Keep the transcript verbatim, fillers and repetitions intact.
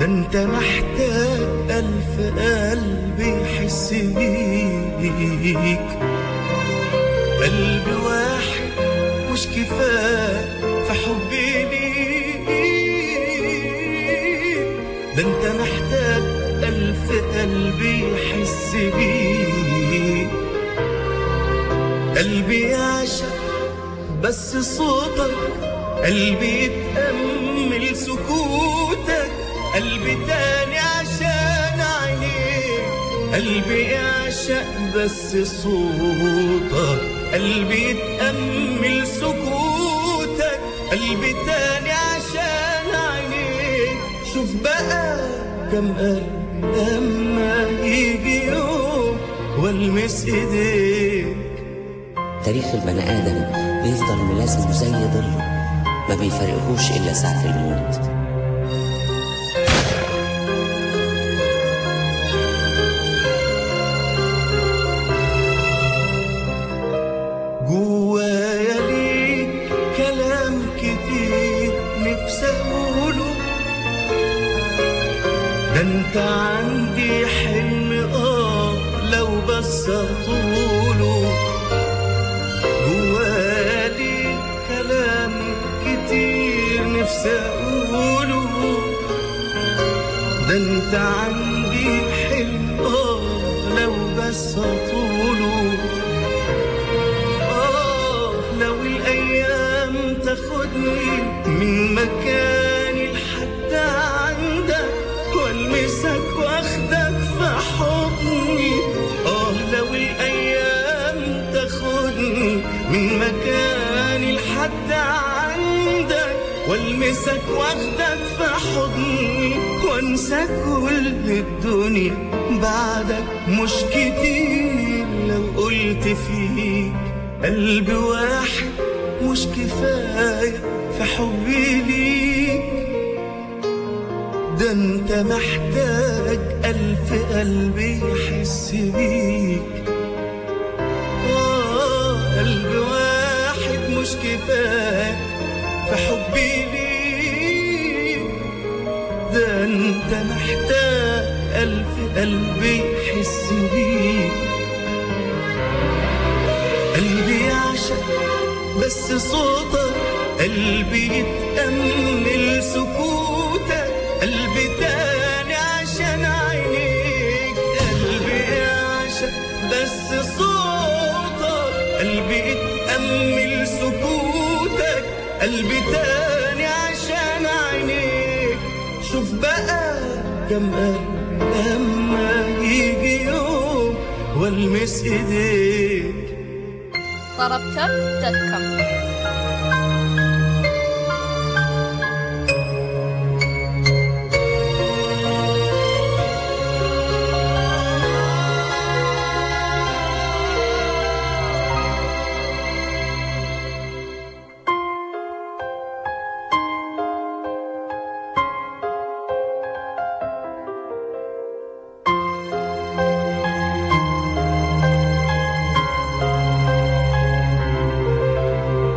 انت محتاج ألف قلب يحس بيك. قلب واحد مش كفاية في حبي ليك، ده انت محتاج ألف قلب يحس بيك. قلبي يعشق بس صوتك، قلبي يتأمل سكوتك، قلبي تاني عشان عينيك. قلبي يعشق بس صوتك، قلبي يتأمل سكوتك، قلبي تاني عشان عينيك. شوف بقى كم قلبي لما يجي يوم والمس ايديك. تاريخ البني آدم بيفضل ملازمه زي ظله، ما بيفرقهوش إلا ساعة الموت. جوايا ليك كلام كتير نفسي اقوله، ده انت عندي حلم اه لو بس اطوله. جوايا ليك كلام كتير نفسي اقوله، ده انت عندي حلم اه لو بس اطوله. تاخدني من مكاني لحد عندك والمسك واخدك في حضني. اه لو الايام تاخدني من مكاني لحد عندك والمسك واخدك في حضني، وانسى كل الدنيا بعدك مش كتير. لو قلت فيك قلب واحد مش كفاية في حبي ليك، ده انت محتاج ألف قلب يحس بيك. آه قلب واحد مش كفاية في حبي ليك، ده انت محتاج ألف قلب يحس بيك. قلبي يعشق بس صوتك، قلبي يتأمل سكوتك، قلبي تاني عشان عينيك. قلبي يعشق بس صوتك، قلبي يتأمل سكوتك، قلبي تاني عشان عينيك. شوف بقى كم قلبي لما يجي يوم والمس ايديك. طربتم دوت كوم